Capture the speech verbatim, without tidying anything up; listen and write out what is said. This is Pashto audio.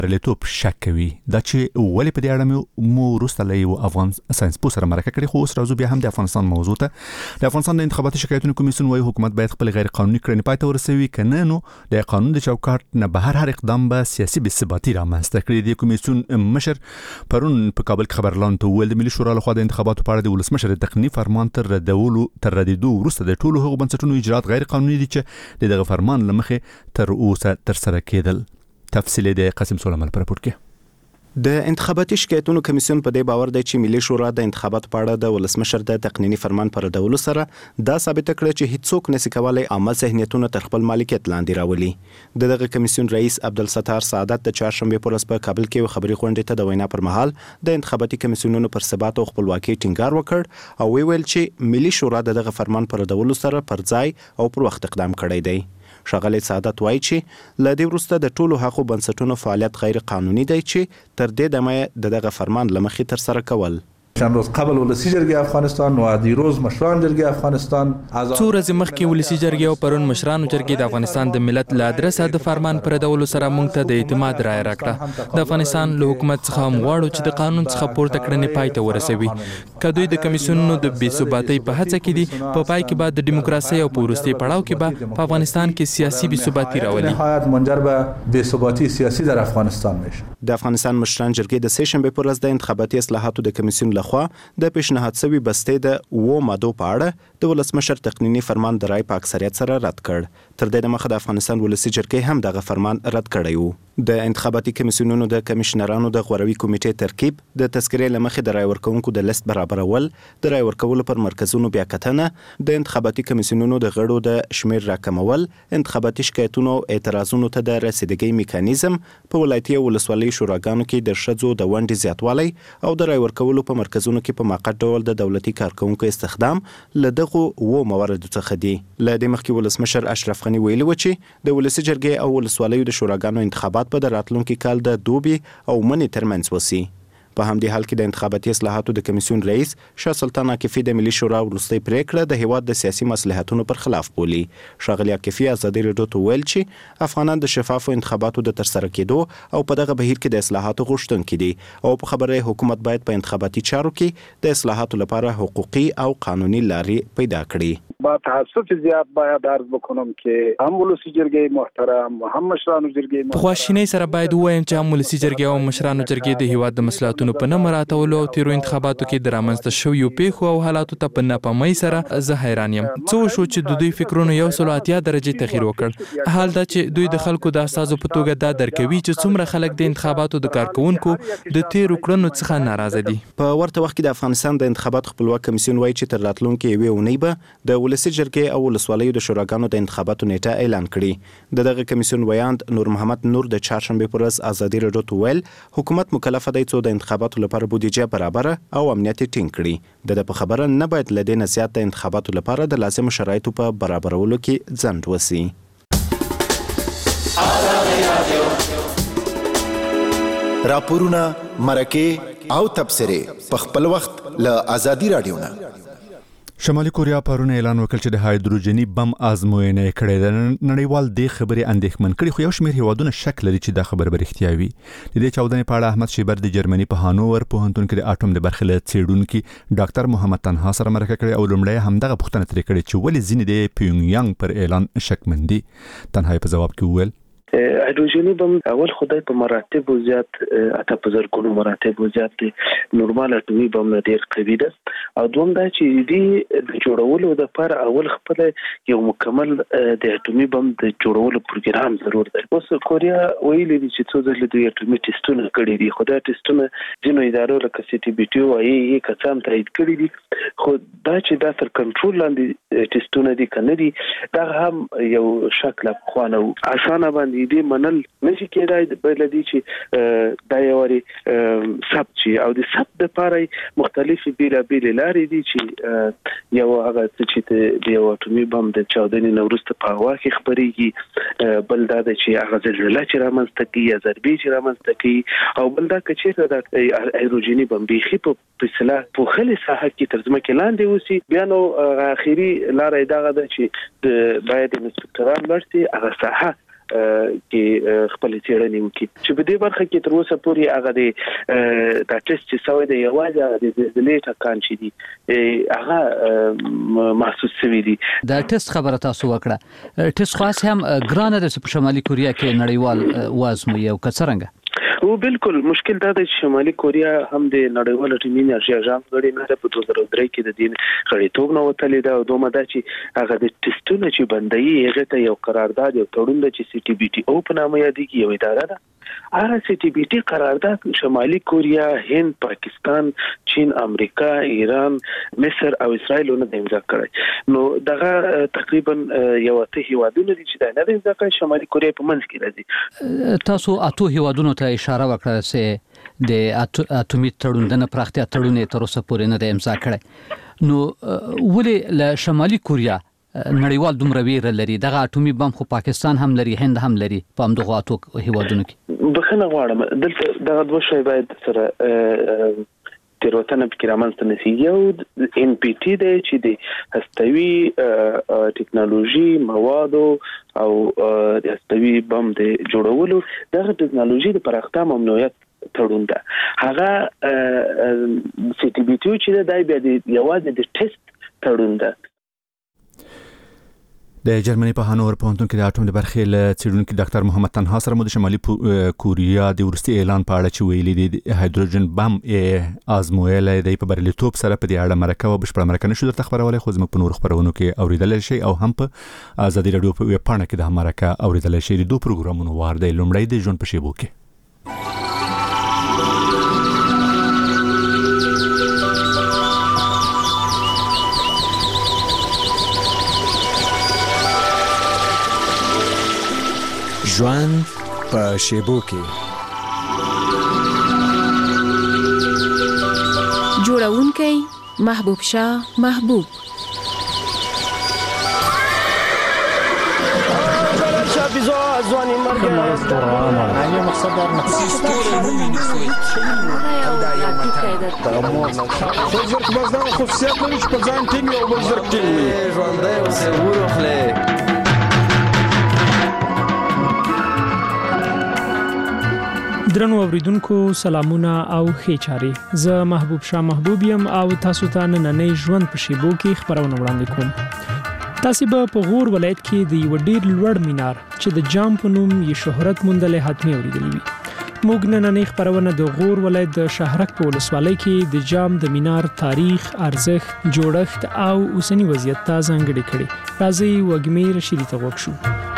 پرلیتوب شک کوي دا چې ولې په دې اړه مو وروسته له یو افغان ساينس پوه سره مرکه کړې، خو اوس راځو بیا هم د افغانستان موضوع ته. د افغانستان د انتخاباتي شکایتونو کمیسیون وايي حکومت باید خپل غیر قانوني کړنې پای ته ورسوي، کنه نو د قانون د چوکاټ نه بهر هر اقدام به سیاسي بې ثباتي رامنځته کړي. د کمیسیون مشر پرون په کابل کې خبرلاند ته وویل د ملي شورا لخوا د انتخاباتو په اړه د ولسمشر د تقنیني فرمان تر ردولو تر ردیدو وروسته د ټولو هغو بنسټونو اجرات غیر قانوني دي چې دغه فرمان له مخې تر اوسه تر سره کېدل. تفصیل د قاسم سلیمان پر راپور کې. د انتخاباتي شکایتونو کمیسیون په دې باور دی چې ملي شورا د انتخاباتو په اړه د ولسمشر د تقنیني فرمان پر ردولو سره دا ثابت کړ چې هیڅوک نشي کولای عامه ذهنیتونه تر خپل مالکیت لاندې راولي. دغه کمیسیون رئیس عبدالستار سعادت د چهارشنبه پر ورځ په کابل کې خبري غونډې ته د وینا پر مهال د انتخاباتي کمیسیونونو پر ثبات او خپلواکي ټینګار وکړ او ویل چې ملي شورا دغه فرمان پر ردولو سره پر ځای او پر وخت اقدام کړی دی. ښاغلی سعادت وایي چې له دې وروسته د ټولو هغو بنسټونو فعالیت غیر قانوني دی چې تر دې دمه د دغه فرمان له مخې تر سره کول. چند روز قبل ولسی جرګې افغانستان و دیروز مشران جرګې افغانستان څو ورځې مخکې ولسی جرګې او پرون مشرانو جرګې د افغانستان د ملت له ادرسه د فرمان پر ډول سره مونږ ته د اعتماد رایه راکړه. د افغانستان له حکومت څخه هم غواړو چې د قانون څخه پورته کړنې پای ته ورسوي. که دوی د کمیسیونونو د بې ثباتۍ په هڅه کې دي، په پای کې به د دیموکراسۍ او په وروستي پړاو کې به په افغانستان کې سیاسي بې ثباتي راولي. نهایت منجر به بې ثباتی سیاسي در افغانستان میشه. د افغانستان مشران جرګې د سه شنبه پر ورځ د انتخاباتي اصلاحاتو د کمیسیون لخوا د پیشنهاد شوی بستې د و ماده په اړه د ولسمشر تقنینی فرمان د رای په اکثریت سره رد کړ. تر دې دمخه د افغانستان ولسی جرګې هم دغه فرمان رد کړی وو. د انتخاباتي کمیسیونونو د کمشنرانو د غوروي کمیټې ترکیب، د تذکرې لمخې د رای ورکونکو د لیست برابرول، د رای ورکولو پر مرکزونو بیا کتنه، د انتخاباتي کمیسیونونو د غړو د شمیر راکمول، انتخاباتي شکایتونو اعتراضونو ته د رسیدګۍ میکانیزم، په ولایتي او ولسوالۍ شوراګانو کې د ښځو د ونډې زیاتوالی او د رای ورکولو په مرکزونو کې په موقت ډول د دولتي کارکونکو استخدام له دغو و مواردو څخه دي. له دې مخکې ولسمشر اشرف غني ویلي و چې د ولسي جرګې او ولسوالیو د شوراګانو انتخابات په د راتلونکي کال د دوبي او مني ترمنځ وسی. په همدې حال کې د انتخاباتي اصلاحاتو د کمیسیون رئیس شاه سلطان عاکفي د ملي شورا وروستۍ پریکړه د هیواد د سیاسي مصلحتونو پر خلاف بولي. ښاغلي عاکفي ازادي راډیو ته ویل چې افغانان د شفافو انتخاباتو د ترسره کېدو او په دغه بهیر کې د اصلاحاتو غوښتونکي دي او په خبره حکومت باید په انتخاباتي چارو کې د اصلاحاتو لپاره حقوقي او قانوني لارې پیدا کړي. با تاسف زیات باید عرض بکنم که هم ولسی جرګې محترم و هم مشرانو جرګې محترم په خواشینۍ سره باید ووایم چې هم ولسی جرګې او مشرانو جرګې د هیواد د مصلحتونو په نه مراعاتولو او تیرو انتخاباتو کې د رامنځته شویو پیښو او حالاتو ته په ناپامۍ سره زه حیران یم. څه وشو چې د دوی فکرونو یو سل اتیا درجې تغییر وکړ؟ حال دا چې دوی د خلکو د استازو په توګه دا درکوي چې څومره خلک د انتخاباتو د کارکونکو د تیرو کړنو څخه ناراضه دي. په ورته وخت کې د افغانستان د انتخابات خپلواک کمیسیون وایي چې تر راتلونکي یوې اونۍ به د ولسی جرګې او ولسوالیو د شوراګانو د انتخاباتو نیټه اعلان کړي. د دغه کمیسیون ویاند نور محمد نور د چهارشنبه پر ورځ ازادي راډیو ته ویل حکومت مکلف دی چې د انتخاباتو لپاره بودیجه برابر او امنیت ټینګ کړي. د په خبره نه باید له دې نه زیات د انتخاباتو لپاره د لازم شرایطو په برابرولو کې ځنډ وسی. راپورونه، مرکه او تبصره په خپل وخت له ازادي راډیو نه. شمالي کوریا پرون اعلان وکړ چې د هایدروجني بم ازموینه کړې ده. نړیوال دې خبرې اندېښمن کړي، خو یو شمېر هیوادونه شک لري چې دا خبره به رښتیا وي. د دې چاودنې په اړه احمد شیبر د جرمني په هانوور پوهنتون کې د اټوم د برخې له څېړونکي ډاکټر محمد تنها سره مرکه کړې او لومړی همدغه پوښتنه ترې کړې چې ولې ځینې د پیونګیانګ پر اعلان شکمن دي. تنها په جواب کې وویل هایدروجني بم اول خدای په مراتب زیات اته په زرګونو مراتب زیات نورمال اټومي بم نه ډیر قوي ده او دوم دا چې دی د جوړولو د پر اول خپل یو مکمل د اټومي بم د جوړولو پروګرام ضرور دی. اوس کوریا ویلي دي چې څو ځله د اټومي ټیسټونه کړي دي، خو دا ټیسټونه ځینو ادارو لکه سی ټي بي ټي او ای ای کسان تایید کړي دي، خو دا چې دا تر کنټرول لاندې ټیسټونه دي کنه دي دا هم یو شک لا خوانه اسانه باندې دې منل نشي کېدای. بل دي چې دا یوري ثبت شي او د ثبت لپاره مختلفې بیلابېلې لارې دي چې یو هغه چې د یو اټومي بم د چاودنې نه وروسته په هوا کې خپرېږي، بل دا چې هغه زلزله چې رامنځته کوي یا ضربې چې رامنځته کوي، او بل دا که چېرته د هایدروجني بم بیخي په فیصله پوښلې ساحه کې تر ځمکې لاندې اوسي، بیا نو اخري لاره یې دغه ده چې باید انسپکټران لاړ شي هغه ساحه کې خپل څېړنې وکړي چې په دې برخه کې تر اوسه پورې هغه د دا ټیسټ چې سوی دی یوازې د زلزلې ټکان شي دي هغه محسوس شوی دي. دا ټیسټ خبره تاسو وکړه، ټیسټ خاص هم ګرانه ده په شمالي کوریا کې نړیوال وازموي او کڅرنګ او بالکل مشکل دا دی چې شمالي کوریا هم د نړیوال اټومي انرژي اژانس غړي نه ده، په دوه زره درې کې د دې غړیتوب نه وتلې ده او دومره دا چې هغه د ټیسټونو چې بندوي هغه ته یو قرارداد یو تړون ده چې سی ټي بي ټي او په نامه یادېږي، یو اداره ده. هغه سی ټي بي ټي قرارداد شمالي کوریا، هند، پاکستان، چین، امریکا، ایران، مصر او اسرائیل نه د امضا کړی. نو دغه تقریبا یو اته هیوادونه دي چې دا نه د امضا کړی، شمالي کوریا په منځ کې راځي. تاسو اته هیوادونو ته اشاره وکړه چې د اټومي تړون د پراختیا تړون تر اوسه پورې نه د امضا کړی. نو ولې له شمالي کوریا نړیوال دومره ویره لري؟ دغه اټومي بم خو پاکستان هم لري، هند هم لري په همدغه اته هیوادونو کې. بخښنه غواړم دلته دغه دوه شی باید سره تیروتنه پکې رامنځته نشي. یو ان پی ټي دی چې د هستوي ټکنالوژي موادو او د هستوي بم د جوړولو دغه ټکنالوژي د پراختیا ممنوعیت تړون ده. هغه سی ټي بي ټي چې دا بیا د یوازې د ټیسټ تړون ده. د جرمني په هانوور پوهنتون کې د اټوم د برخې له څېړونکي ډاکټر محمد تنها سره مو د شمالي کوریا د وروستي اعلان په اړه چې ویلي دي د هایدروجن بم ازمویلی دی په بریالیتوب سره په دې اړه مرکه او بشپړه مرکه نشو درته خبرولی، خو زموږ په نورو خپرونو کې اوریدلی شئ او هم په ازادي راډیو په ویب پاڼه کې د مرکه اوریدلی شئ. د دوه پروګرامونو وار دی. لومړی د ژوند په شیبو کې ژوند په شیبو کې جوړونکی محبوب شاه محبوب. درنو اوریدونکو سلامونه او ښې چارې. زه محبوب شاه محبوب یم او تاسو ته نننۍ ژوند په شیبو کې خبرونه وړاندې کوم. تاسو به په غور ولایت کې د یو ډیر لوړ مینار چې د جام په نوم یې شهرت موندلې حتمي اوریدلې وي. موږ نننۍ خبرونه د غور ولایت د شهرک په ولسوالۍ کې د جام د مینار تاریخ، ارزښت، جوړښت او اوسنی وضعیت ته ځانګړې کړې. راځئ وګمې رشیدي ته غوږ شو.